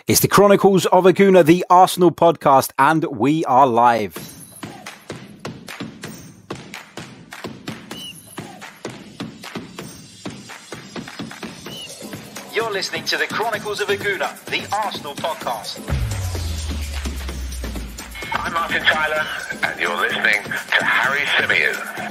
It's the Chronicles of a Gooner, the Arsenal podcast, and we are live. You're listening to the Chronicles of a Gooner, the Arsenal podcast. I'm Martin Tyler, and you're listening to Harry Symeou.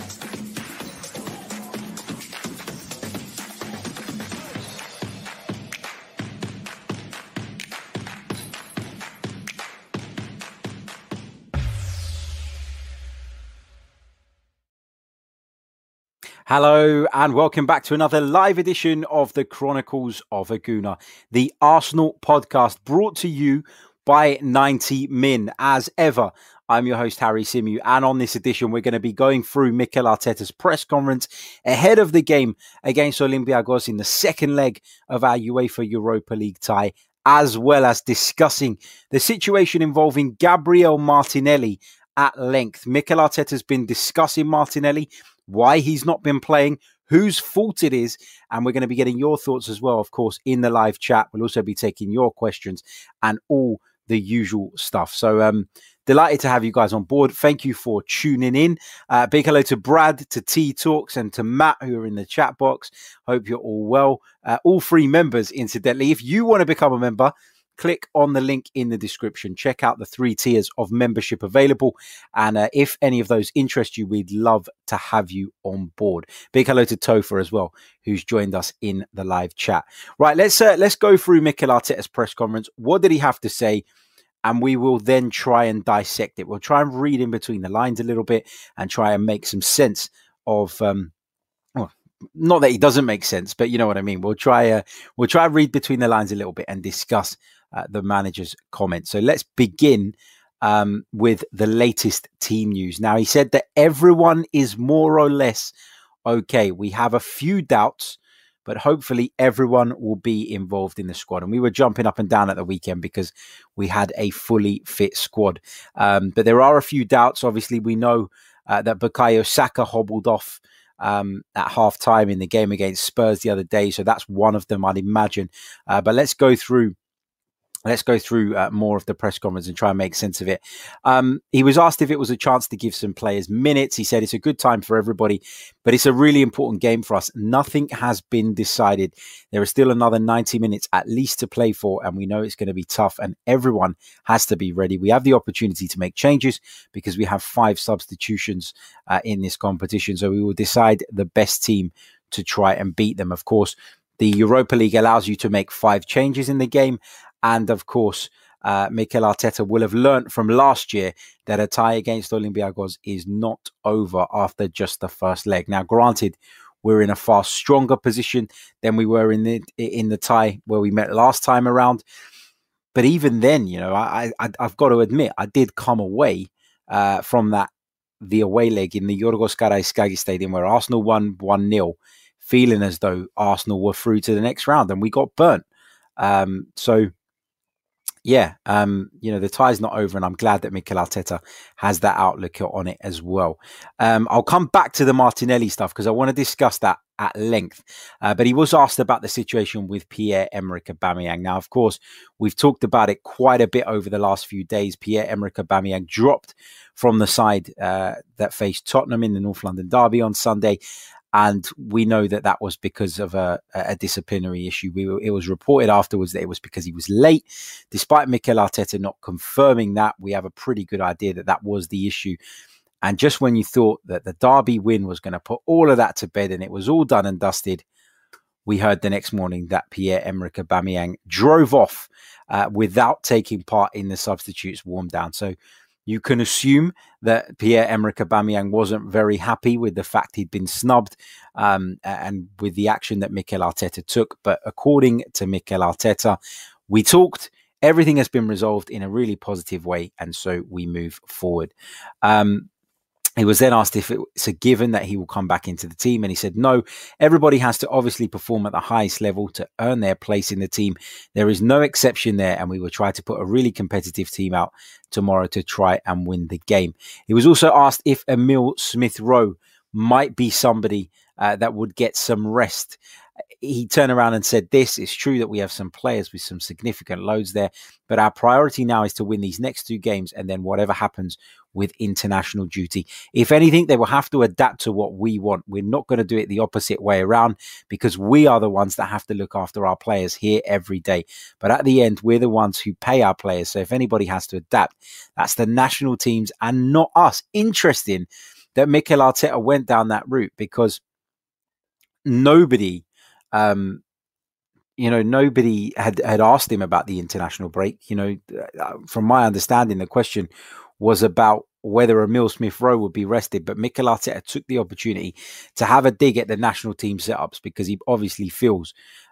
Hello and welcome back to another live edition of the Chronicles of a Gooner, the Arsenal podcast brought to you by 90 Min. As ever, I'm your host, Harry Symeou, and on this edition, we're going to be going through Mikel Arteta's press conference ahead of the game against Olympiacos in the second leg of our UEFA Europa League tie, as well as discussing the situation involving Gabriel Martinelli at length. Mikel Arteta's been discussing Martinelli, why he's not been playing, whose fault it is, and we're going to be getting your thoughts as well, of course, in the live chat. We'll also be taking your questions and all the usual stuff. So delighted to have you guys on board. Thank you for tuning in. Big hello to Brad, to T Talks, and to Matt, who are in the chat box. Hope you're all well. All three members, incidentally. If you want to become a member, click on the link in the description. Check out the 3 tiers of membership available. And if any of those interest you, we'd love to have you on board. Big hello to Topher as well, who's joined us in the live chat. Right, let's go through Mikel Arteta's press conference. What did he have to say? And we will then try and dissect it. We'll try and read in between the lines a little bit and try and make some sense of... not that he doesn't make sense, but you know what I mean. We'll try and read between the lines a little bit and discuss the manager's comments. So let's begin with the latest team news. Now, he said that everyone is more or less okay. We have a few doubts, but hopefully everyone will be involved in the squad. And we were jumping up and down at the weekend because we had a fully fit squad. But there are a few doubts. Obviously, we know that Bukayo Saka hobbled off at half time in the game against Spurs the other day. So that's one of them, I'd imagine. But let's go through more of the press conference and try and make sense of it. He was asked if it was a chance to give some players minutes. He said it's a good time for everybody, but it's a really important game for us. Nothing has been decided. There is still another 90 minutes at least to play for, and we know it's going to be tough, and everyone has to be ready. We have the opportunity to make changes because we have 5 substitutions in this competition, so we will decide the best team to try and beat them. Of course, the Europa League allows you to make 5 changes in the game. And of course, Mikel Arteta will have learnt from last year that a tie against Olympiacos is not over after just the first leg. Now, granted, we're in a far stronger position than we were in the tie where we met last time around. But even then, you know, I've got to admit, I did come away from the away leg in the Yorgos Karaiskakis Stadium where Arsenal won 1-0, feeling as though Arsenal were through to the next round, and we got burnt. The tie's not over, and I'm glad that Mikel Arteta has that outlook on it as well. I'll come back to the Martinelli stuff because I want to discuss that at length. But he was asked about the situation with Pierre-Emerick Aubameyang. Now, of course, we've talked about it quite a bit over the last few days. Pierre-Emerick Aubameyang dropped from the side that faced Tottenham in the North London derby on Sunday. And we know that was because of a disciplinary issue. It was reported afterwards that it was because he was late. Despite Mikel Arteta not confirming that, we have a pretty good idea that was the issue. And just when you thought that the derby win was going to put all of that to bed and it was all done and dusted, we heard the next morning that Pierre-Emerick Aubameyang drove off without taking part in the substitutes warm down. So you can assume that Pierre-Emerick Aubameyang wasn't very happy with the fact he'd been snubbed and with the action that Mikel Arteta took. But according to Mikel Arteta, we talked, everything has been resolved in a really positive way, and so we move forward. He was then asked if it's a given that he will come back into the team, and he said, no, everybody has to obviously perform at the highest level to earn their place in the team. There is no exception there, and we will try to put a really competitive team out tomorrow to try and win the game. He was also asked if Emile Smith-Rowe might be somebody that would get some rest. he turned around and said this. It's true that we have some players with some significant loads there, but our priority now is to win these next 2 games and then whatever happens with international duty. If anything, they will have to adapt to what we want. We're not going to do it the opposite way around because we are the ones that have to look after our players here every day. But at the end, we're the ones who pay our players. So if anybody has to adapt, that's the national teams and not us. Interesting that Mikel Arteta went down that route because nobody nobody had asked him about the international break. From my understanding, the question was about whether Emile Smith-Rowe would be rested, but Mikel Arteta took the opportunity to have a dig at the national team setups because he obviously feels,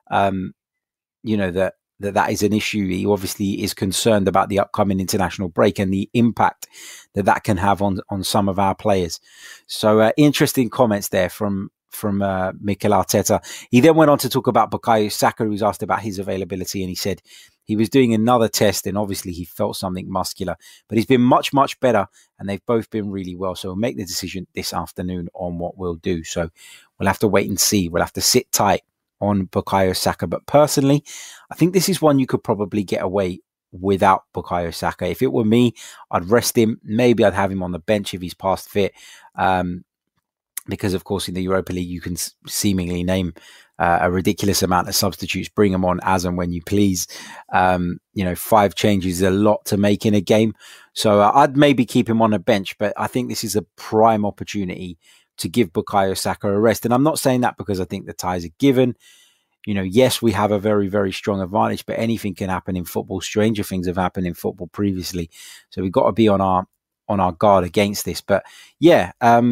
that is an issue. He obviously is concerned about the upcoming international break and the impact that can have on some of our players. So interesting comments there from Mikel Arteta. He then went on to talk about Bukayo Saka, who was asked about his availability, and he said he was doing another test and obviously he felt something muscular, but he's been much, much better and they've both been really well. So we'll make the decision this afternoon on what we'll do. So we'll have to wait and see. We'll have to sit tight on Bukayo Saka. But personally, I think this is one you could probably get away without Bukayo Saka. If it were me, I'd rest him. Maybe I'd have him on the bench if he's past fit. Because, of course, in the Europa League, you can seemingly name a ridiculous amount of substitutes, bring them on as and when you please. 5 changes is a lot to make in a game. So I'd maybe keep him on a bench, but I think this is a prime opportunity to give Bukayo Saka a rest. And I'm not saying that because I think the ties are given. Yes, we have a very, very strong advantage, but anything can happen in football. Stranger things have happened in football previously. So we've got to be on our guard against this. But yeah,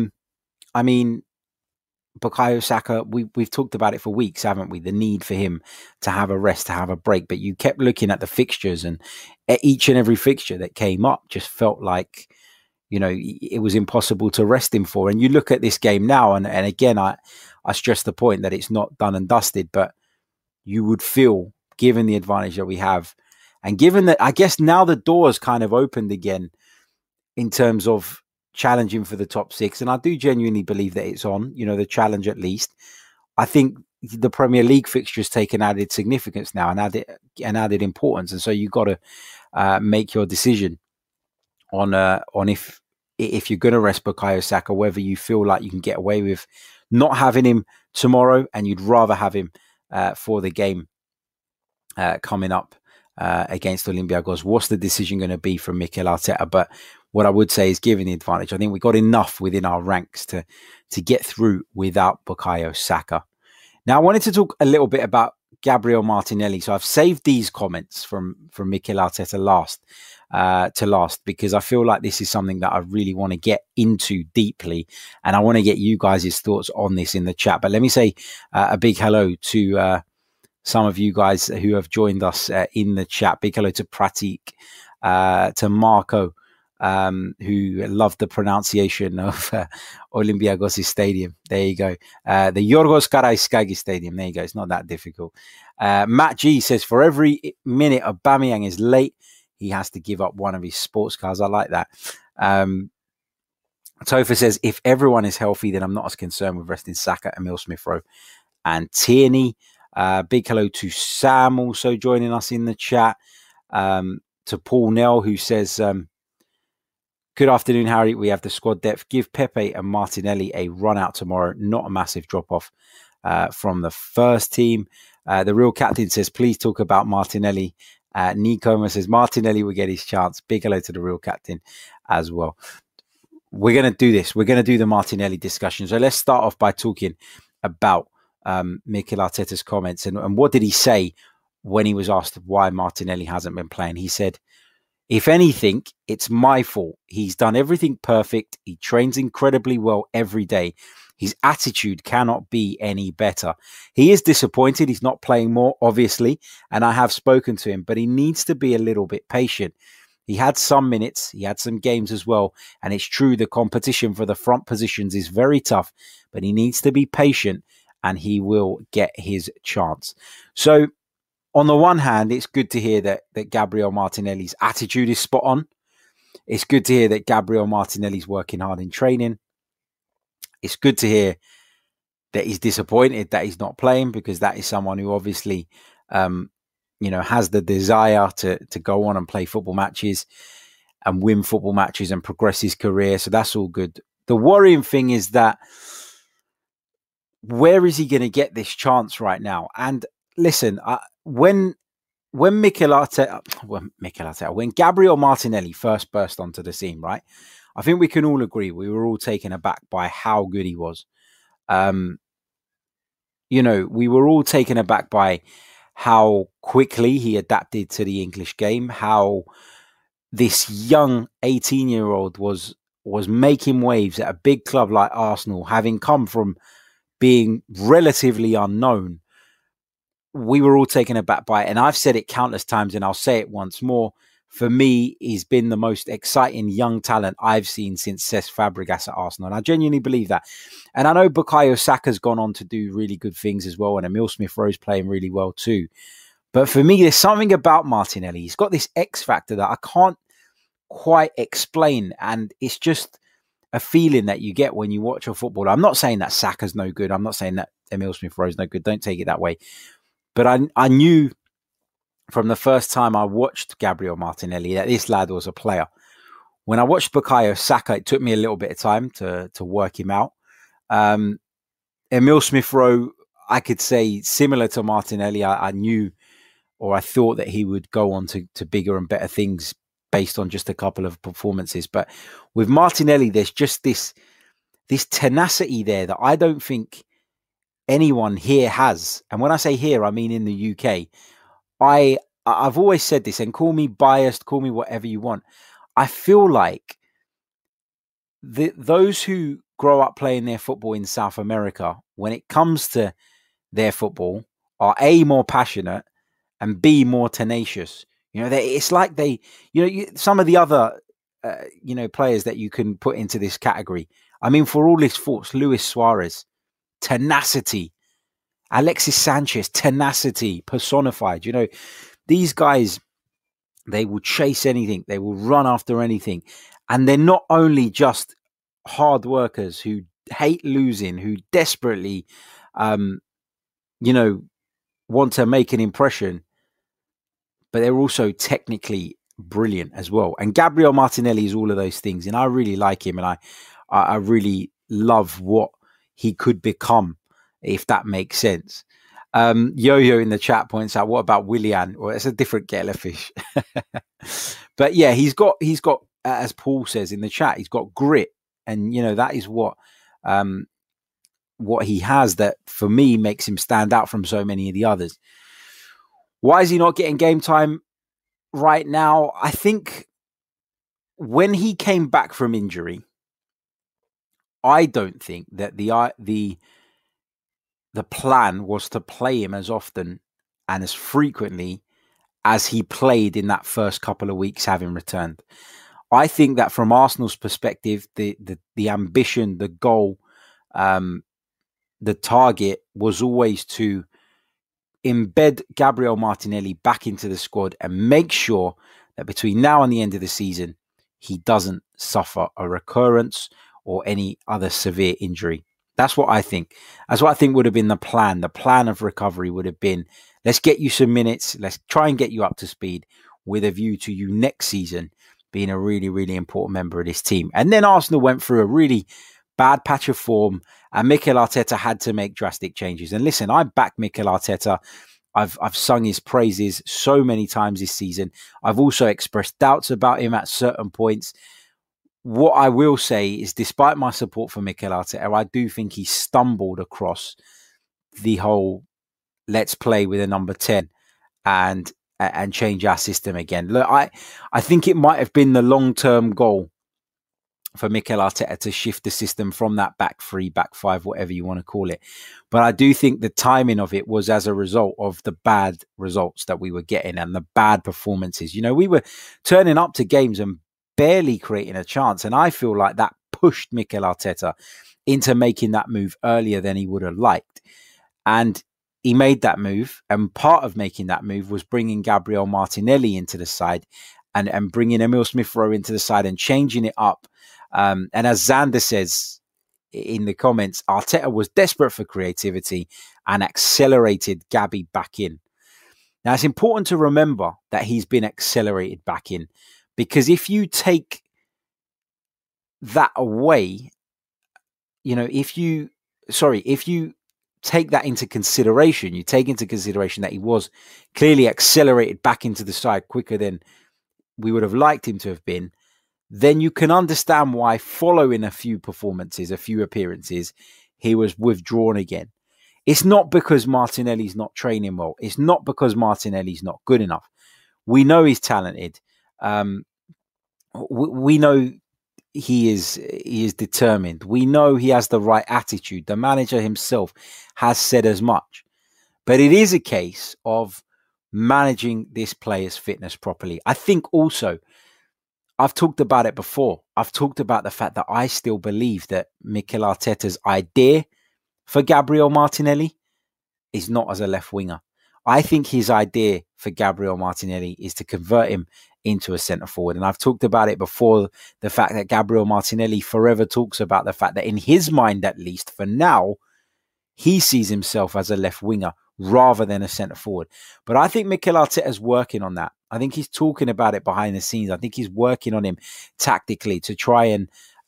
Bukayo Saka, we've talked about it for weeks, haven't we? The need for him to have a rest, to have a break. But you kept looking at the fixtures, and each and every fixture that came up just felt like, it was impossible to rest him for. And you look at this game now, and again, I stress the point that it's not done and dusted, but you would feel, given the advantage that we have, and given that, I guess now the door's kind of opened again in terms of challenging for the top 6, and I do genuinely believe that it's on, the challenge at least. I think the Premier League fixtures take an added significance now and added importance, and so you've got to make your decision on if you're going to rest Bukayo Saka, whether you feel like you can get away with not having him tomorrow and you'd rather have him for the game coming up against Olympiacos. What's the decision going to be from Mikel Arteta? But what I would say is, given the advantage, I think we got enough within our ranks to get through without Bukayo Saka. Now, I wanted to talk a little bit about Gabriel Martinelli. So I've saved these comments from Mikel Arteta last because I feel like this is something that I really want to get into deeply, and I want to get you guys' thoughts on this in the chat. But let me say a big hello to some of you guys who have joined us in the chat. Big hello to Pratik, to Marco, who loved the pronunciation of Olympiacos Stadium. There you go. The Yorgos Karaiskakis Stadium. There you go. It's not that difficult. Matt G says, for every minute Aubameyang is late, he has to give up one of his sports cars. I like that. Topher says, if everyone is healthy, then I'm not as concerned with resting Saka, Emile Smith-Rowe and Tierney. Big hello to Sam, also joining us in the chat. To Paul Nell, who says, good afternoon, Harry. We have the squad depth. Give Pepe and Martinelli a run out tomorrow. Not a massive drop-off from the first team. The real captain says, please talk about Martinelli. Nikoma says, Martinelli will get his chance. Big hello to the real captain as well. We're going to do this. We're going to do the Martinelli discussion. So let's start off by talking about Mikel Arteta's comments. And what did he say when he was asked why Martinelli hasn't been playing? He said, if anything, it's my fault. He's done everything perfect. He trains incredibly well every day. His attitude cannot be any better. He is disappointed he's not playing more, obviously, and I have spoken to him, but he needs to be a little bit patient. He had some minutes, he had some games as well, and it's true the competition for the front positions is very tough, but he needs to be patient and he will get his chance. So, on the one hand, it's good to hear that Gabriel Martinelli's attitude is spot on. It's good to hear that Gabriel Martinelli's working hard in training. It's good to hear that he's disappointed that he's not playing, because that is someone who obviously, has the desire to go on and play football matches and win football matches and progress his career. So that's all good. The worrying thing is that where is he going to get this chance right now? And listen, when Gabriel Martinelli first burst onto the scene, right? I think we can all agree we were all taken aback by how good he was. We were all taken aback by how quickly he adapted to the English game, how this young 18-year-old was making waves at a big club like Arsenal, having come from being relatively unknown. We were all taken aback by it. And I've said it countless times, and I'll say it once more. For me, he's been the most exciting young talent I've seen since Cesc Fabregas at Arsenal. And I genuinely believe that. And I know Bukayo Saka's gone on to do really good things as well. And Emile Smith-Rowe's playing really well too. But for me, there's something about Martinelli. He's got this X factor that I can't quite explain. And it's just a feeling that you get when you watch a footballer. I'm not saying that Saka's no good. I'm not saying that Emile Smith-Rowe's no good. Don't take it that way. But I knew from the first time I watched Gabriel Martinelli that this lad was a player. When I watched Bukayo Saka, it took me a little bit of time to work him out. Emile Smith-Rowe, I could say similar to Martinelli, I knew, or I thought that he would go on to bigger and better things based on just a couple of performances. But with Martinelli, there's just this tenacity there that I don't think anyone here has. And when I say here, I mean in the UK. I've always said this, and call me biased, call me whatever you want. I feel like those who grow up playing their football in South America, when it comes to their football, are A, more passionate, and B, more tenacious. It's like some of the other, players that you can put into this category. I mean, for all his faults, Luis Suarez, tenacity. Alexis Sanchez, tenacity personified. These guys, they will chase anything. They will run after anything. And they're not only just hard workers who hate losing, who desperately, want to make an impression, but they're also technically brilliant as well. And Gabriel Martinelli is all of those things. And I really like him. And I really love what he could become, if that makes sense. Yo-Yo in the chat points out, what about Willian? Well, it's a different kettle of fish. But yeah, he's got, as Paul says in the chat, he's got grit. And, that is what he has that, for me, makes him stand out from so many of the others. Why is he not getting game time right now? I think when he came back from injury, I don't think that the plan was to play him as often and as frequently as he played in that first couple of weeks having returned. I think that from Arsenal's perspective, the ambition, the goal, the target was always to embed Gabriel Martinelli back into the squad and make sure that between now and the end of the season, he doesn't suffer a recurrence or any other severe injury. That's what I think. That's what I think would have been the plan. The plan of recovery would have been, let's get you some minutes. Let's try and get you up to speed with a view to you next season being a really, really important member of this team. And then Arsenal went through a really bad patch of form, and Mikel Arteta had to make drastic changes. And listen, I back Mikel Arteta. I've sung his praises so many times this season. I've also expressed doubts about him at certain points. What I will say is, despite my support for Mikel Arteta, I do think he stumbled across the whole let's play with a number 10 and change our system again. Look, I think it might have been the long-term goal for Mikel Arteta to shift the system from that back three, back five, whatever you want to call it. But I do think the timing of it was as a result of the bad results that we were getting and the bad performances. We were turning up to games and barely creating a chance. And I feel like that pushed Mikel Arteta into making that move earlier than he would have liked. And he made that move. And part of making that move was bringing Gabriel Martinelli into the side and bringing Emile Smith-Rowe into the side and changing it up. And as Xander says, in the comments, Arteta was desperate for creativity and accelerated Gabby back in. Now, it's important to remember that he's been accelerated back in, because if you take that away, if you take that into consideration, you take into consideration that he was clearly accelerated back into the side quicker than we would have liked him to have been, then you can understand why following a few performances, a few appearances, he was withdrawn again. It's not because Martinelli's not training well. It's not because Martinelli's not good enough. We know he's talented. We know he is determined. We know he has the right attitude. The manager himself has said as much. But it is a case of managing this player's fitness properly. I think also, I've talked about it before. I've talked about the fact that I still believe that Mikel Arteta's idea for Gabriel Martinelli is not as a left winger. I think his idea for Gabriel Martinelli is to convert him into a centre forward. And I've talked about it before, the fact that Gabriel Martinelli forever talks about the fact that in his mind, at least for now, he sees himself as a left winger rather than a centre forward. But I think Mikel Arteta is working on that. I think he's talking about it behind the scenes. I think he's working on him tactically to try and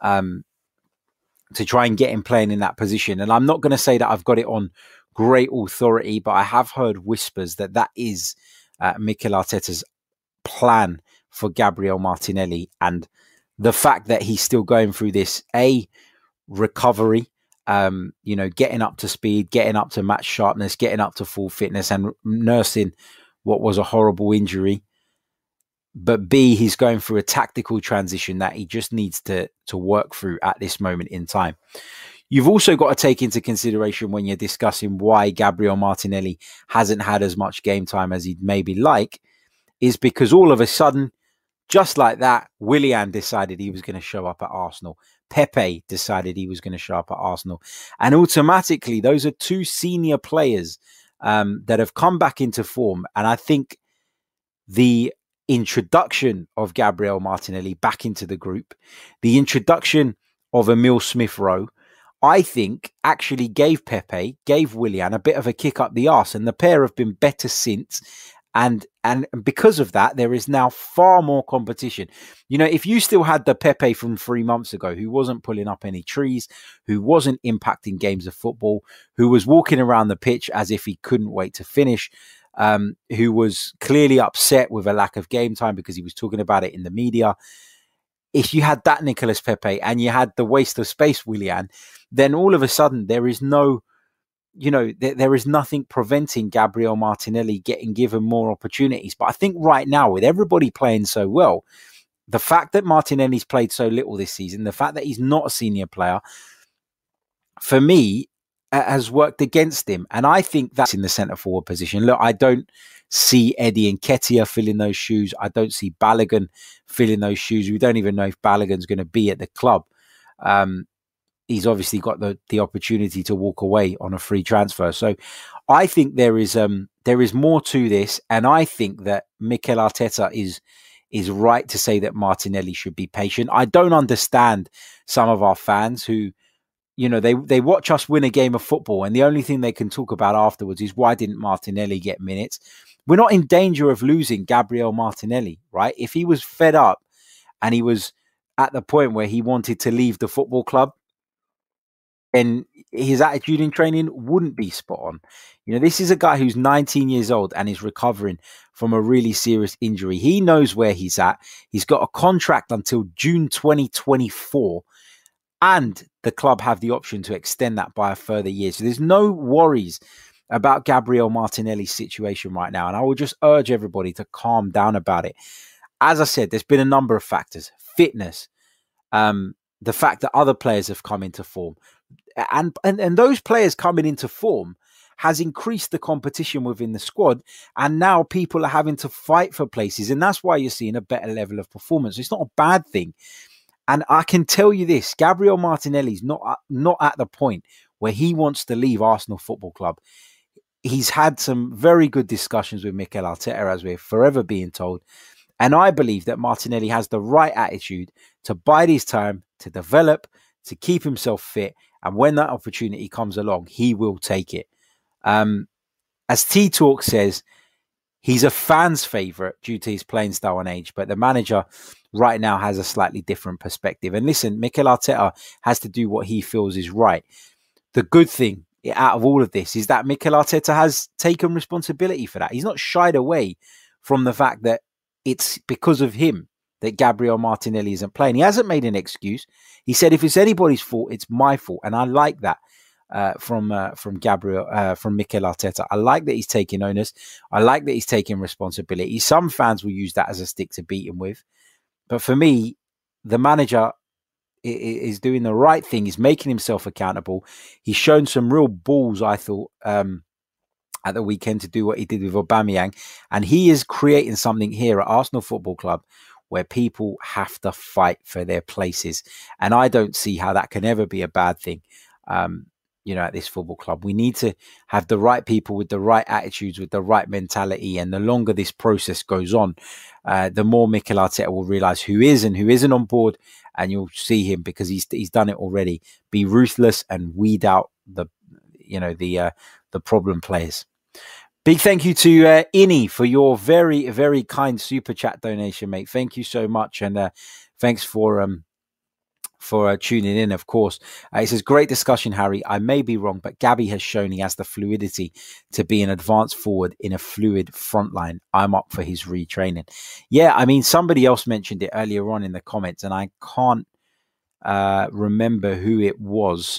get him playing in that position. And I'm not going to say that I've got it on great authority, but I have heard whispers that is Mikel Arteta's plan for Gabriel Martinelli. And the fact that he's still going through this recovery, getting up to speed, getting up to match sharpness, getting up to full fitness, and nursing what was a horrible injury. But B, he's going through a tactical transition that he just needs to work through at this moment in time. You've also got to take into consideration when you're discussing why Gabriel Martinelli hasn't had as much game time as he'd maybe like, is because all of a sudden, just like that, Willian decided he was going to show up at Arsenal. Pepe decided he was going to show up at Arsenal. And automatically, those are two senior players that have come back into form. And I think the introduction of Gabriel Martinelli back into the group, the introduction of Emile Smith-Rowe, I think actually gave Pepe, gave Willian a bit of a kick up the arse, and the pair have been better since. And because of that, there is now far more competition. If you still had the Pepe from 3 months ago, who wasn't pulling up any trees, who wasn't impacting games of football, who was walking around the pitch as if he couldn't wait to finish, who was clearly upset with a lack of game time because he was talking about it in the media. If you had that Nicolas Pepe and you had the waste of space Willian, then all of a sudden there is no, there is nothing preventing Gabriel Martinelli getting given more opportunities. But I think right now, with everybody playing so well, the fact that Martinelli's played so little this season, the fact that he's not a senior player, for me, has worked against him. And I think that's in the centre forward position. Look, I don't see Eddie Nketiah filling those shoes. I don't see Balogun filling those shoes. We don't even know if Balogun's going to be at the club. He's obviously got the opportunity to walk away on a free transfer. So I think there is more to this. And I think that Mikel Arteta is right to say that Martinelli should be patient. I don't understand some of our fans who, they watch us win a game of football and the only thing they can talk about afterwards is why didn't Martinelli get minutes? We're not in danger of losing Gabriel Martinelli, right? If he was fed up and he was at the point where he wanted to leave the football club, then his attitude in training wouldn't be spot on. This is a guy who's 19 years old and is recovering from a really serious injury. He knows where he's at. He's got a contract until June 2024. And the club have the option to extend that by a further year. So there's no worries about Gabriel Martinelli's situation right now. And I will just urge everybody to calm down about it. As I said, there's been a number of factors. Fitness, the fact that other players have come into form. And those players coming into form has increased the competition within the squad. And now people are having to fight for places. And that's why you're seeing a better level of performance. It's not a bad thing. And I can tell you this, Gabriel Martinelli's not at the point where he wants to leave Arsenal Football Club. He's had some very good discussions with Mikel Arteta, as we're forever being told. And I believe that Martinelli has the right attitude to bide his time, to develop, to keep himself fit, And when that opportunity comes along, he will take it. As T-Talk says, he's a fan's favourite due to his playing style and age, but the manager right now has a slightly different perspective. And listen, Mikel Arteta has to do what he feels is right. The good thing out of all of this is that Mikel Arteta has taken responsibility for that. He's not shied away from the fact that it's because of him that Gabriel Martinelli isn't playing. He hasn't made an excuse. He said, if it's anybody's fault, it's my fault. And I like that from Mikel Arteta. I like that he's taking onus. I like that he's taking responsibility. Some fans will use that as a stick to beat him with. But for me, the manager is doing the right thing. He's making himself accountable. He's shown some real balls, I thought, at the weekend to do what he did with Aubameyang. And he is creating something here at Arsenal Football Club where people have to fight for their places. And I don't see how that can ever be a bad thing, at this football club. We need to have the right people with the right attitudes, with the right mentality. And the longer this process goes on, the more Mikel Arteta will realise who is and who isn't on board. And you'll see him, because he's done it already, be ruthless and weed out the problem players. Big thank you to Innie for your very, very kind super chat donation, mate. Thank you so much. And thanks for tuning in, of course. It says, great discussion, Harry. I may be wrong, but Gabby has shown he has the fluidity to be an advanced forward in a fluid front line. I'm up for his retraining. Yeah, I mean, somebody else mentioned it earlier on in the comments, and I can't remember who it was.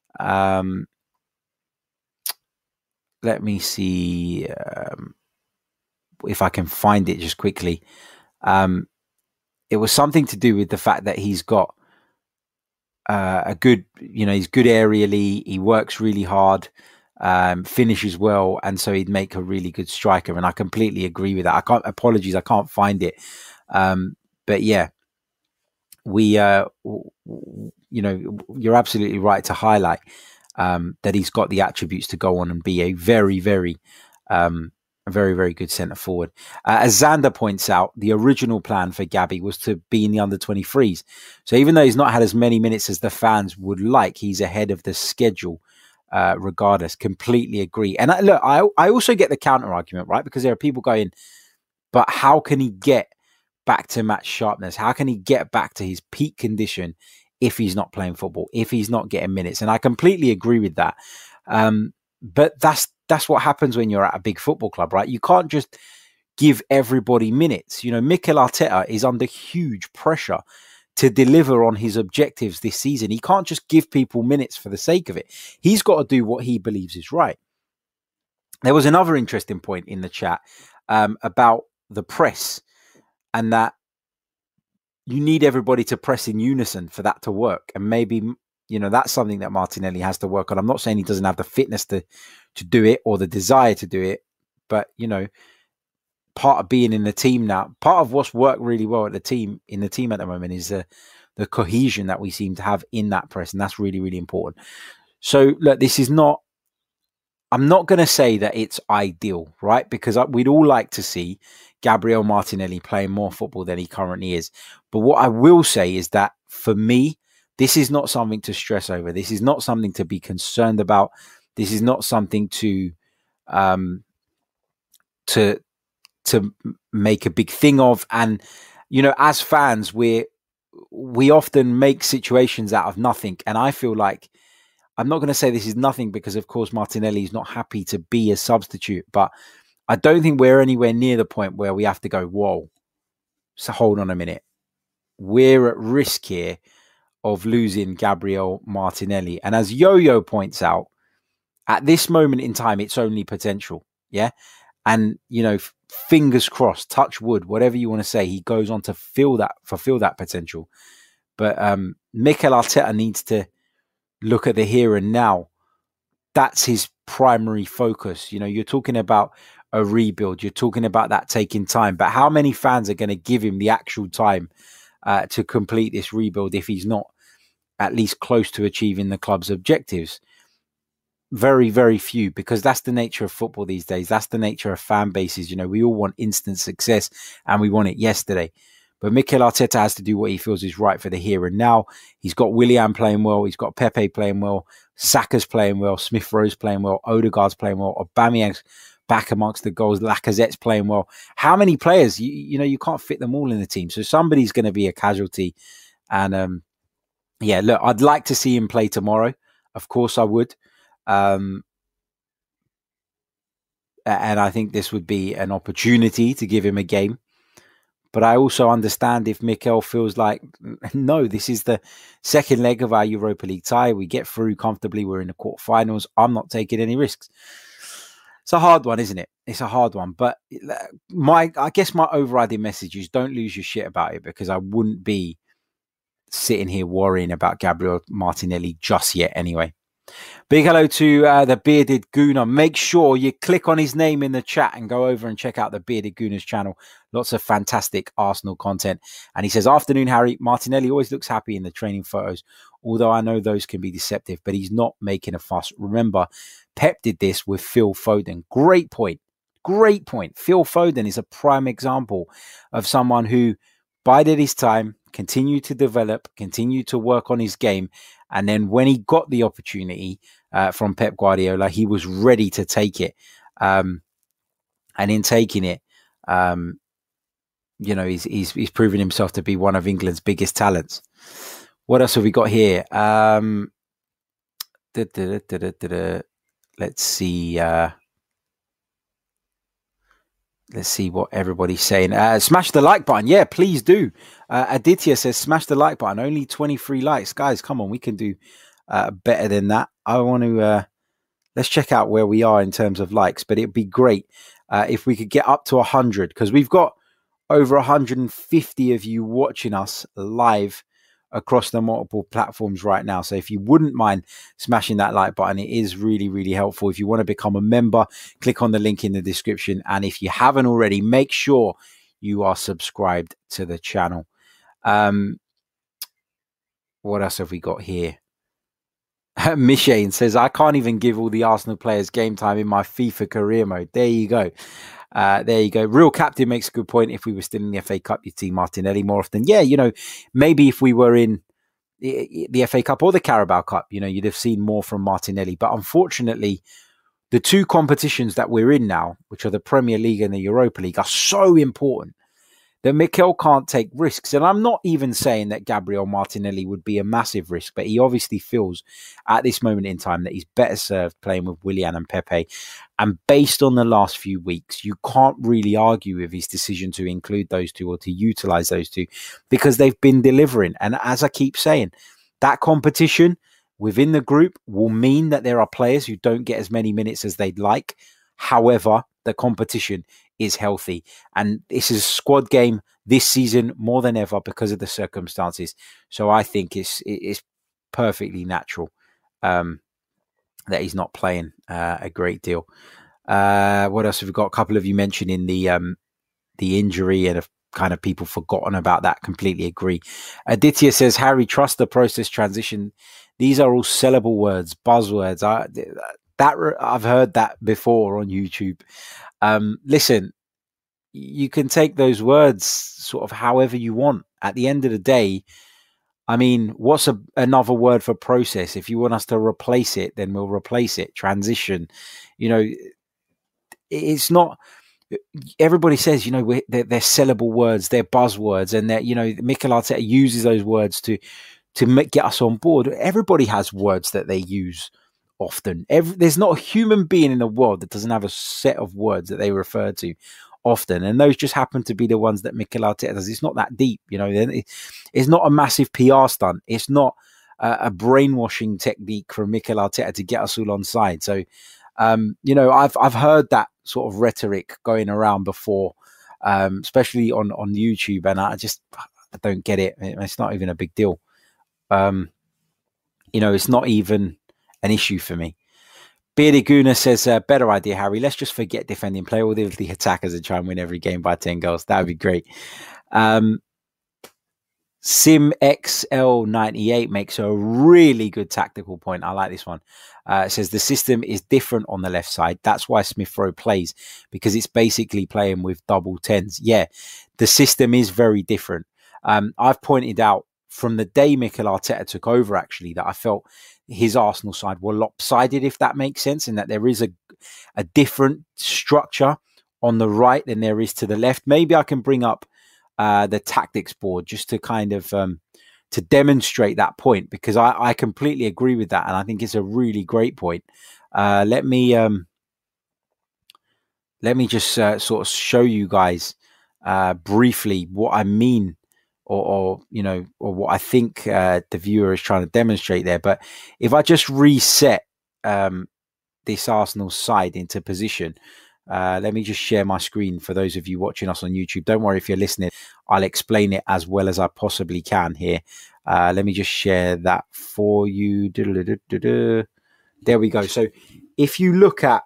Let me see if I can find it just quickly. It was something to do with the fact that he's got a good, he's good aerially. He works really hard, finishes well. And so he'd make a really good striker. And I completely agree with that. I can't find it. But yeah, you're absolutely right to highlight that he's got the attributes to go on and be a very, very, very, very good centre forward. As Xander points out, the original plan for Gabby was to be in the under-23s. So even though he's not had as many minutes as the fans would like, he's ahead of the schedule regardless. Completely agree. And look, I also get the counter argument, right? Because there are people going, but how can he get back to match sharpness? How can he get back to his peak condition if he's not playing football, if he's not getting minutes? And I completely agree with that. But that's what happens when you're at a big football club, right? You can't just give everybody minutes. Mikel Arteta is under huge pressure to deliver on his objectives this season. He can't just give people minutes for the sake of it. He's got to do what he believes is right. There was another interesting point in the chat about the press, and that you need everybody to press in unison for that to work. And maybe, that's something that Martinelli has to work on. I'm not saying he doesn't have the fitness to do it or the desire to do it, but, part of being in the team now, part of what's worked really well in the team at the moment is the cohesion that we seem to have in that press. And that's really, really important. So look, I'm not going to say that it's ideal, right? Because we'd all like to see Gabriel Martinelli playing more football than he currently is. But what I will say is that for me, this is not something to stress over. This is not something to be concerned about. This is not something to make a big thing of. And, as fans, we often make situations out of nothing. And I feel like, I'm not going to say this is nothing because, of course, Martinelli is not happy to be a substitute. But I don't think we're anywhere near the point where we have to go, whoa, so hold on a minute. We're at risk here of losing Gabriel Martinelli. And as Yo-Yo points out, at this moment in time, it's only potential. Yeah. And, fingers crossed, touch wood, whatever you want to say, he goes on to fulfill that potential. But Mikel Arteta needs to look at the here and now. That's his primary focus. You're talking about a rebuild. You're talking about that taking time. But how many fans are going to give him the actual time to complete this rebuild if he's not at least close to achieving the club's objectives? Very, very few, because that's the nature of football these days. That's the nature of fan bases. We all want instant success and we want it yesterday. But Mikel Arteta has to do what he feels is right for the here and now. He's got Willian playing well. He's got Pepe playing well. Saka's playing well. Smith-Rowe's playing well. Odegaard's playing well. Aubameyang's back amongst the goals. Lacazette's playing well. How many players? You can't fit them all in the team. So somebody's going to be a casualty. And look, I'd like to see him play tomorrow. Of course I would. And I think this would be an opportunity to give him a game. But I also understand if Mikel feels like, no, this is the second leg of our Europa League tie. We get through comfortably. We're in the quarterfinals. I'm not taking any risks. It's a hard one, isn't it? It's a hard one. But I guess my overriding message is don't lose your shit about it, because I wouldn't be sitting here worrying about Gabriel Martinelli just yet anyway. Big hello to the Bearded Gooner. Make sure you click on his name in the chat and go over and check out the Bearded Gooner's channel. Lots of fantastic Arsenal content. And he says, afternoon, Harry. Martinelli always looks happy in the training photos, although I know those can be deceptive, but he's not making a fuss. Remember, Pep did this with Phil Foden. Great point. Great point. Phil Foden is a prime example of someone who bided his time, continued to develop, continued to work on his game. And then when he got the opportunity from Pep Guardiola, he was ready to take it. And in taking it, he's proven himself to be one of England's biggest talents. What else have we got here? Let's see. Let's see what everybody's saying. Smash the like button. Yeah, please do. Aditya says, smash the like button. Only 23 likes. Guys, come on. We can do better than that. I want to... let's check out where we are in terms of likes. But it'd be great if we could get up to 100. Because we've got over 150 of you watching us live across the multiple platforms right now. So if you wouldn't mind smashing that like button, it is really, really helpful. If you want to become a member, click on the link in the description. And if you haven't already, make sure you are subscribed to the channel. What else have we got here? Mishane says, I can't even give all the Arsenal players game time in my FIFA career mode. There you go. There you go. Real Captain makes a good point. If we were still in the FA Cup, you'd see Martinelli more often. Yeah, maybe if we were in the FA Cup or the Carabao Cup, you'd have seen more from Martinelli. But unfortunately, the two competitions that we're in now, which are the Premier League and the Europa League, are so important that Mikel can't take risks. And I'm not even saying that Gabriel Martinelli would be a massive risk, but he obviously feels at this moment in time that he's better served playing with Willian and Pepe. And based on the last few weeks, you can't really argue with his decision to include those two or to utilise those two, because they've been delivering. And as I keep saying, that competition within the group will mean that there are players who don't get as many minutes as they'd like. However, the competition is healthy. And this is a squad game this season more than ever because of the circumstances. So I think it's perfectly natural that he's not playing a great deal. What else have we got? A couple of you mentioning the injury and kind of people forgotten about that. Completely agree. Aditya says, Harry, trust the process, transition. These are all sellable words, buzzwords. I've heard that before on YouTube. Listen, you can take those words sort of however you want. At the end of the day, I mean, what's another word for process? If you want us to replace it, then we'll replace it. Transition, it's not. Everybody says, they're sellable words, they're buzzwords, and that Mikel Arteta uses those words to get us on board. Everybody has words that they use often. There's not a human being in the world that doesn't have a set of words that they refer to often, and those just happen to be the ones that Mikel Arteta does. It's not that deep, it's not a massive PR stunt. It's not a brainwashing technique from Mikel Arteta to get us all on side. So I've heard that sort of rhetoric going around before, especially on YouTube, and I don't get it. It's not even a big deal. It's not even an issue for me. Bearded Guna says, better idea, Harry. Let's just forget defending, play all the attackers and try and win every game by 10 goals. That would be great. SimXL98 makes a really good tactical point. I like this one. It says the system is different on the left side. That's why Smith Rowe plays, because it's basically playing with double tens. Yeah, the system is very different. I've pointed out from the day Mikel Arteta took over, actually, that I felt his Arsenal side were lopsided, if that makes sense, and that there is a different structure on the right than there is to the left. Maybe I can bring up the tactics board just to kind of to demonstrate that point, because I completely agree with that, and I think it's a really great point. Let me just sort of show you guys briefly what I mean, or what I think the viewer is trying to demonstrate there. But if I just reset this Arsenal side into position, let me just share my screen for those of you watching us on YouTube. Don't worry if you're listening. I'll explain it as well as I possibly can here. Let me just share that for you. There we go. So if you look at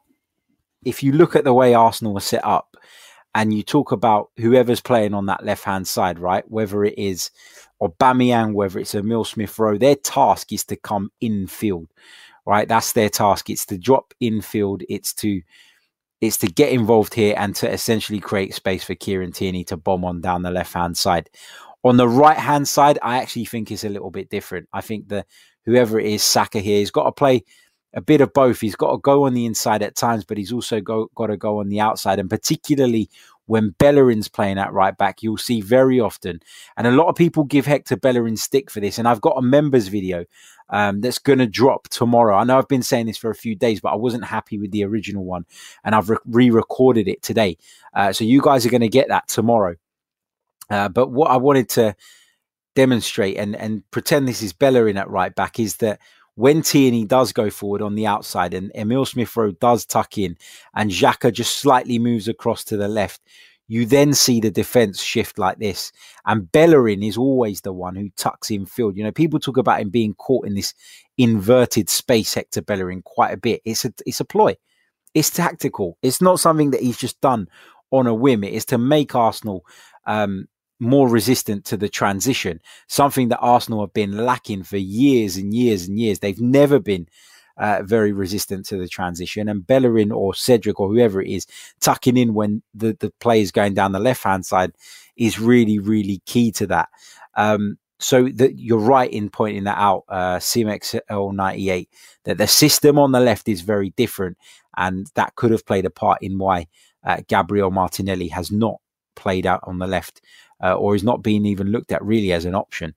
the way Arsenal was set up, and you talk about whoever's playing on that left-hand side, right? Whether it is Aubameyang, whether it's Emile Smith Rowe, their task is to come infield, right? That's their task. It's to drop infield. It's to get involved here and to essentially create space for Kieran Tierney to bomb on down the left-hand side. On the right-hand side, I actually think it's a little bit different. I think that whoever it is, Saka here, he's got to play a bit of both. He's got to go on the inside at times, but he's also got to go on the outside. And particularly when Bellerin's playing at right back, you'll see very often, and a lot of people give Hector Bellerin stick for this. And I've got a members video that's going to drop tomorrow. I know I've been saying this for a few days, but I wasn't happy with the original one, and I've re-recorded it today. So you guys are going to get that tomorrow. But what I wanted to demonstrate and pretend this is Bellerin at right back is that when Tierney does go forward on the outside and Emile Smith Rowe does tuck in and Xhaka just slightly moves across to the left, you then see the defence shift like this. And Bellerin is always the one who tucks in field. You know, people talk about him being caught in this inverted space, Hector Bellerin, quite a bit. It's a ploy. It's tactical. It's not something that he's just done on a whim. It is to make Arsenal more resistant to the transition, something that Arsenal have been lacking for years and years and years. They've never been very resistant to the transition, and Bellerin or Cedric or whoever it is tucking in when the play is going down the left-hand side is really, really key to that. So that you're right in pointing that out, SimXL98, that the system on the left is very different, and that could have played a part in why Gabriel Martinelli has not played out on the left, or is not being even looked at really as an option.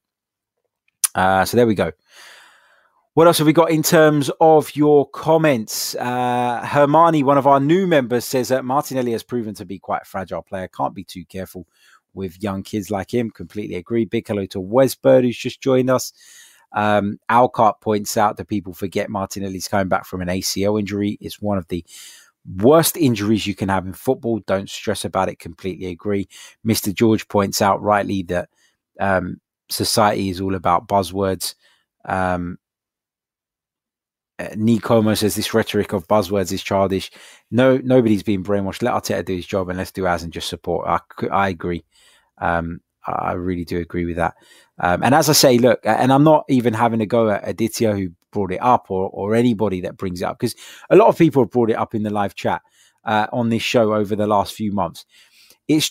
So there we go. What else have we got in terms of your comments? Hermione, one of our new members, says that Martinelli has proven to be quite a fragile player. Can't be too careful with young kids like him. Completely agree. Big hello to Wesbird, who's just joined us. Alcott points out that people forget Martinelli's coming back from an ACL injury. It's one of the worst injuries you can have in football. Don't stress about it. Completely agree. Mr. George points out rightly that society is all about buzzwords. Nikomo says this rhetoric of buzzwords is childish. No, nobody's been brainwashed. Let Arteta do his job and let's do as and just support. I agree. I really do agree with that. And as I say, look, and I'm not even having a go at Aditya who brought it up, or anybody that brings it up, because a lot of people have brought it up in the live chat on this show over the last few months. It's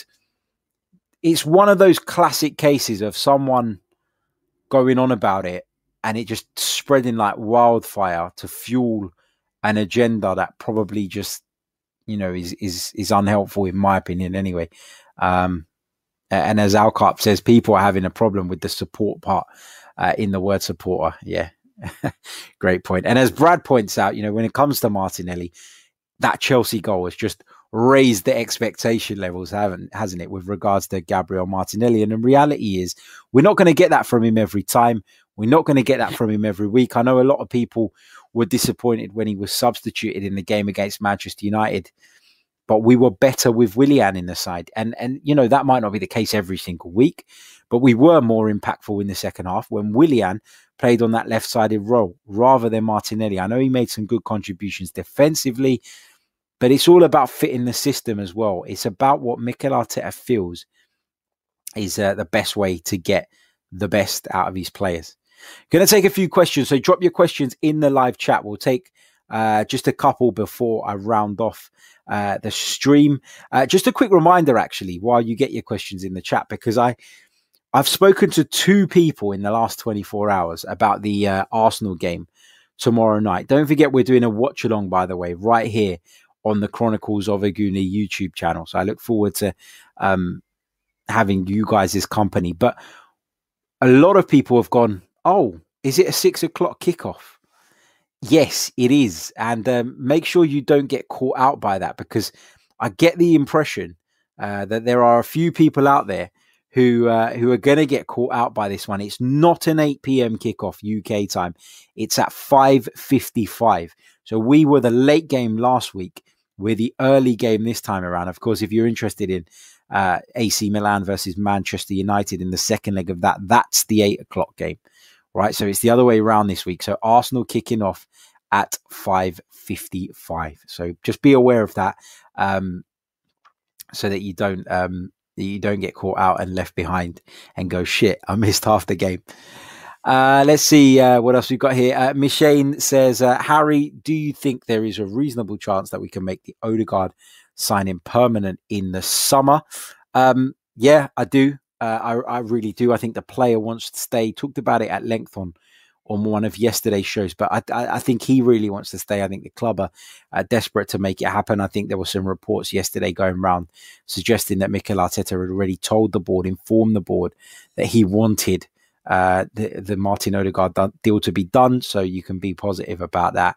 one of those classic cases of someone going on about it and it just spreading like wildfire to fuel an agenda that probably just, is unhelpful in my opinion anyway. And as Alcott says, people are having a problem with the support part in the word supporter. Yeah, great point. And as Brad points out, when it comes to Martinelli, that Chelsea goal has just raised the expectation levels, hasn't it, with regards to Gabriel Martinelli? And the reality is we're not going to get that from him every time. We're not going to get that from him every week. I know a lot of people were disappointed when he was substituted in the game against Manchester United, but we were better with Willian in the side. And that might not be the case every single week, but we were more impactful in the second half when Willian played on that left-sided role rather than Martinelli. I know he made some good contributions defensively, but it's all about fitting the system as well. It's about what Mikel Arteta feels is the best way to get the best out of these players. Going to take a few questions, so drop your questions in the live chat. We'll take just a couple before I round off the stream. Just a quick reminder, actually, while you get your questions in the chat, because I've spoken to 2 people in the last 24 hours about the Arsenal game tomorrow night. Don't forget, we're doing a watch along, by the way, right here on the Chronicles of a Gooner YouTube channel. So I look forward to having you guys' company. But a lot of people have gone, oh, is it a 6 o'clock kickoff? Yes, it is. And make sure you don't get caught out by that, because I get the impression that there are a few people out there who are going to get caught out by this one. It's not an 8 p.m. kickoff UK time. It's at 5:55. So we were the late game last week. We're the early game this time around. Of course, if you're interested in AC Milan versus Manchester United in the second leg of that, that's the 8 o'clock game, right? So it's the other way around this week. So Arsenal kicking off at 5:55. So just be aware of that, so that you don't get caught out and left behind and go, shit, I missed half the game. Let's see what else we've got here. Mishane says, Harry, do you think there is a reasonable chance that we can make the Odegaard signing permanent in the summer? Yeah, I do. I really do. I think the player wants to stay. Talked about it at length on one of yesterday's shows, but I think he really wants to stay. I think the club are desperate to make it happen. I think there were some reports yesterday going around suggesting that Mikel Arteta had already told the board, informed the board, that he wanted the Martin Odegaard deal to be done. So you can be positive about that.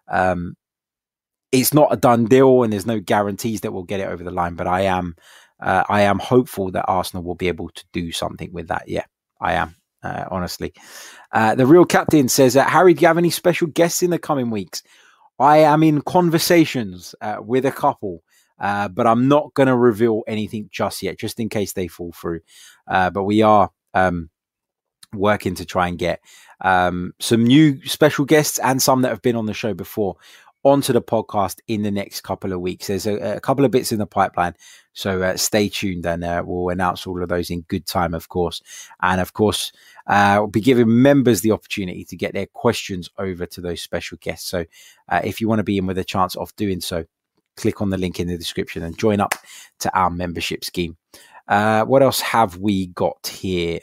It's not a done deal, and there's no guarantees that we'll get it over the line. But I am hopeful that Arsenal will be able to do something with that. Yeah, I am. Honestly, the real captain says, Harry, do you have any special guests in the coming weeks? I am in conversations with a couple, but I'm not going to reveal anything just yet, just in case they fall through. But we are working to try and get some new special guests and some that have been on the show before onto the podcast in the next couple of weeks. There's a couple of bits in the pipeline, so stay tuned, and we'll announce all of those in good time, of course. And of course, we'll be giving members the opportunity to get their questions over to those special guests. So if you want to be in with a chance of doing so, click on the link in the description and join up to our membership scheme. What else have we got here?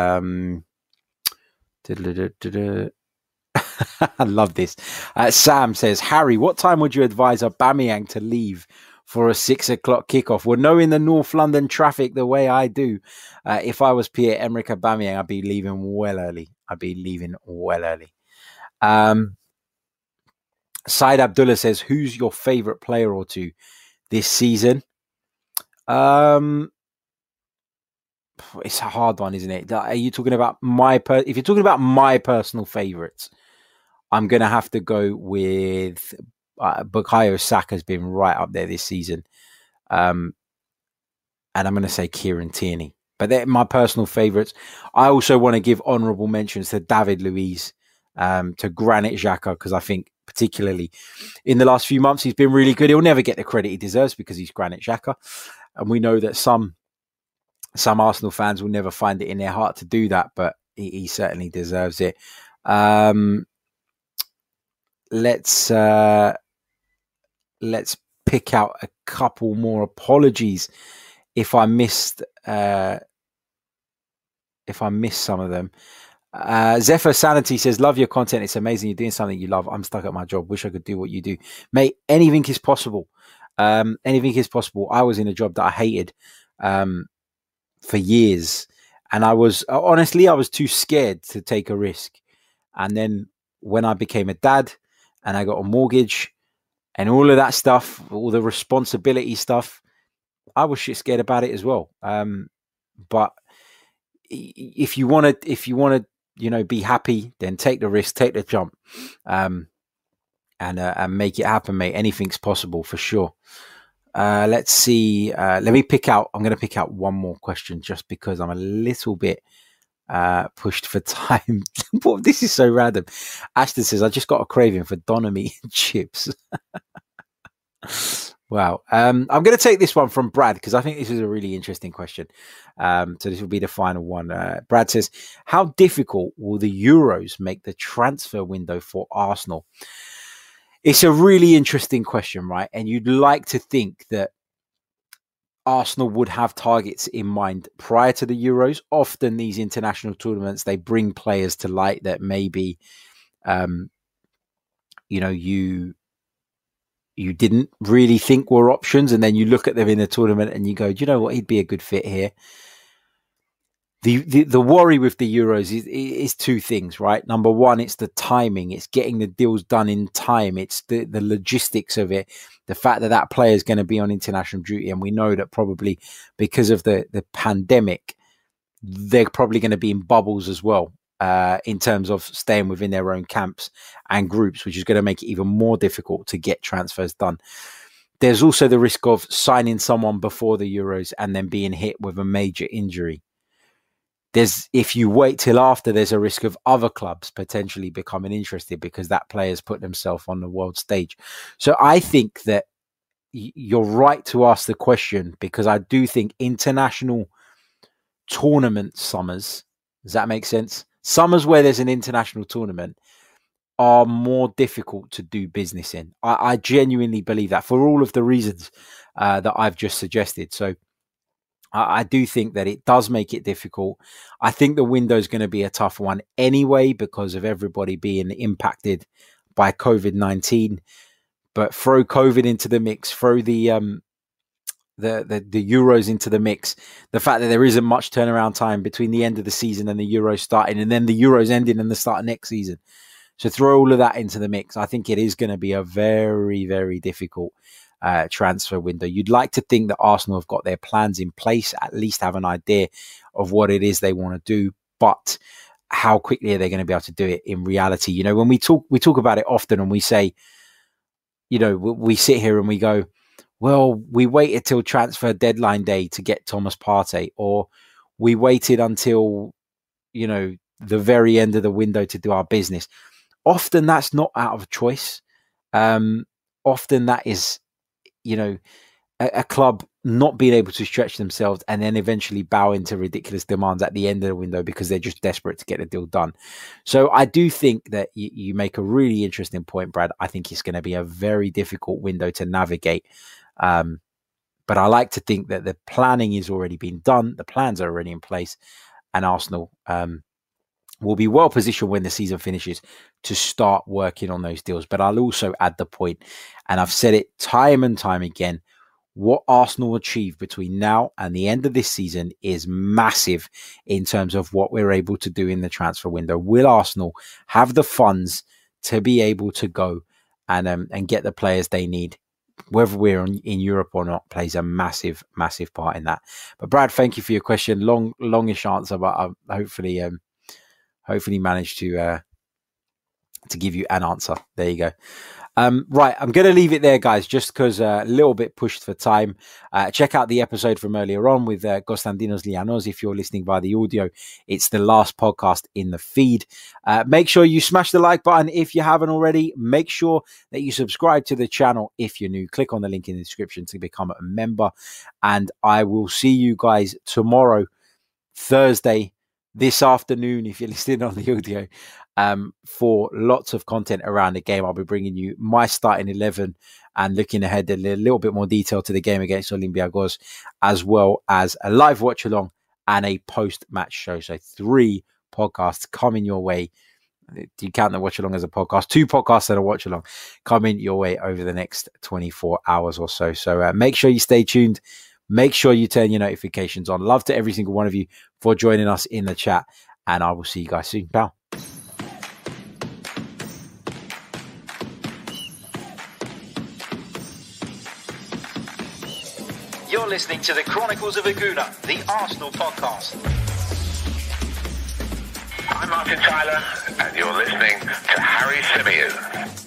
I love this. Sam says, Harry, what time would you advise Aubameyang to leave for a 6 o'clock kickoff? Well, knowing the North London traffic the way I do, if I was Pierre-Emerick Aubameyang, I'd be leaving well early. Said Abdullah says, who's your favourite player or two this season? It's a hard one, isn't it? Are you talking about if you're talking about my personal favourites, I'm going to have to go with Bukayo Saka has been right up there this season. And I'm going to say Kieran Tierney. But they're my personal favourites. I also want to give honourable mentions to David Luiz, to Granit Xhaka, because I think particularly in the last few months, he's been really good. He'll never get the credit he deserves because he's Granit Xhaka. And we know that some Arsenal fans will never find it in their heart to do that, but he certainly deserves it. Let's pick out a couple more. Apologies if I missed some of them. Zephyr Sanity says, love your content. It's amazing. You're doing something you love. I'm stuck at my job. Wish I could do what you do. Mate, anything is possible. Anything is possible. I was in a job that I hated for years. And I was too scared to take a risk. And then when I became a dad and I got a mortgage and all of that stuff, all the responsibility stuff, I was shit scared about it as well. But if you want to, be happy, then take the risk, take the jump, and make it happen, mate. Anything's possible for sure. Let's see. I'm going to pick out one more question just because I'm a little bit pushed for time. This is so random. Ashton says, I just got a craving for Donomy chips. Wow. I'm going to take this one from Brad because I think this is a really interesting question. So this will be the final one. Brad says, how difficult will the Euros make the transfer window for Arsenal? It's a really interesting question, right? And you'd like to think that Arsenal would have targets in mind prior to the Euros. Often these international tournaments, they bring players to light that maybe, you didn't really think were options, and then you look at them in a tournament and you go, do you know what, he'd be a good fit here. The worry with the Euros is two things, right? Number one, it's the timing. It's getting the deals done in time. It's the logistics of it. The fact that player is going to be on international duty. And we know that probably because of the pandemic, they're probably going to be in bubbles as well. In terms of staying within their own camps and groups, which is going to make it even more difficult to get transfers done. There's also the risk of signing someone before the Euros and then being hit with a major injury. If you wait till after, there's a risk of other clubs potentially becoming interested because that player's put themselves on the world stage. So I think that you're right to ask the question, because I do think international tournament summers, does that make sense? Summers where there's an international tournament are more difficult to do business in. I genuinely believe that for all of the reasons that I've just suggested. So I do think that it does make it difficult. I think the window is going to be a tough one anyway because of everybody being impacted by COVID-19. But throw COVID into the mix, throw the Euros into the mix, the fact that there isn't much turnaround time between the end of the season and the Euros starting, and then the Euros ending and the start of next season. So throw all of that into the mix. I think it is going to be a very, very difficult transfer window. You'd like to think that Arsenal have got their plans in place, at least have an idea of what it is they want to do, but how quickly are they going to be able to do it in reality? You know, when we talk about it often and we say, you know, we sit here and we go, well, we waited till transfer deadline day to get Thomas Partey, or we waited until, you know, the very end of the window to do our business. Often that's not out of choice. Often that is, you know, a club not being able to stretch themselves and then eventually bow into ridiculous demands at the end of the window because they're just desperate to get the deal done. So I do think that you make a really interesting point, Brad. I think it's going to be a very difficult window to navigate. But I like to think that the planning is already been done. The plans are already in place, and Arsenal will be well positioned when the season finishes to start working on those deals. But I'll also add the point, and I've said it time and time again, what Arsenal achieve between now and the end of this season is massive in terms of what we're able to do in the transfer window. Will Arsenal have the funds to be able to go and get the players they need? Whether we're in Europe or not plays a massive, massive part in that. But Brad, thank you for your question. Longish answer, but I hopefully managed to give you an answer. There you go. Right, I'm going to leave it there, guys, just because a little bit pushed for time. Check out the episode from earlier on with Konstantinos Lianos. If you're listening via the audio, it's the last podcast in the feed. Make sure you smash the like button if you haven't already. Make sure that you subscribe to the channel if you're new. Click on the link in the description to become a member. And I will see you guys tomorrow, Thursday, this afternoon, if you're listening on the audio, for lots of content around the game. I'll be bringing you my starting 11 and looking ahead a little bit more detail to the game against Olympiacos, as well as a live watch along and a post-match show. So 3 podcasts coming your way. Do you count the watch along as a podcast? 2 podcasts and a watch along coming your way over the next 24 hours or so. So make sure you stay tuned. Make sure you turn your notifications on. Love to every single one of you for joining us in the chat. And I will see you guys soon. Ciao. You're listening to the Chronicles of Aguna, the Arsenal podcast. I'm Martin Tyler, and you're listening to Harry Symeou.